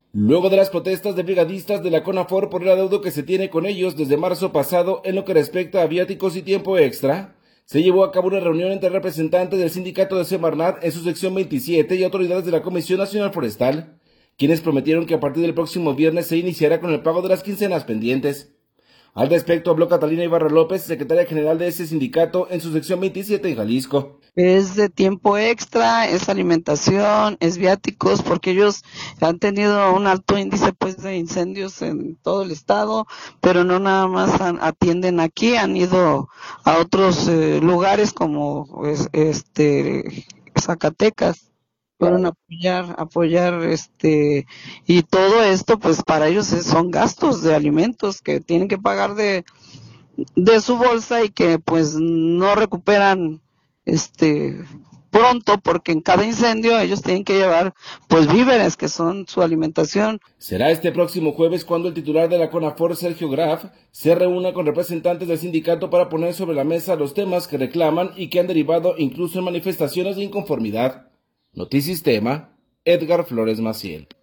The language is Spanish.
Luego de las protestas de brigadistas de la CONAFOR por el adeudo que se tiene con ellos desde marzo pasado en lo que respecta a viáticos y tiempo extra, se llevó a cabo una reunión entre representantes del sindicato de Semarnat en su sección 27 y autoridades de la Comisión Nacional Forestal, quienes prometieron que a partir del próximo viernes se iniciará con el pago de las quincenas pendientes. Al respecto habló Catalina Ibarra López, secretaria general de ese sindicato en su sección 27 en Jalisco. Es de tiempo extra, es alimentación, es viáticos, porque ellos han tenido un alto índice pues de incendios en todo el estado, pero no nada más atienden aquí, han ido a otros lugares como Zacatecas. Fueron a apoyar y todo esto pues para ellos son gastos de alimentos que tienen que pagar de su bolsa y que pues no recuperan pronto, porque en cada incendio ellos tienen que llevar pues víveres que son su alimentación. Será este próximo jueves cuando el titular de la CONAFOR, Sergio Graf, se reúna con representantes del sindicato para poner sobre la mesa los temas que reclaman y que han derivado incluso en manifestaciones de inconformidad. Notisistema, Edgar Flores Maciel.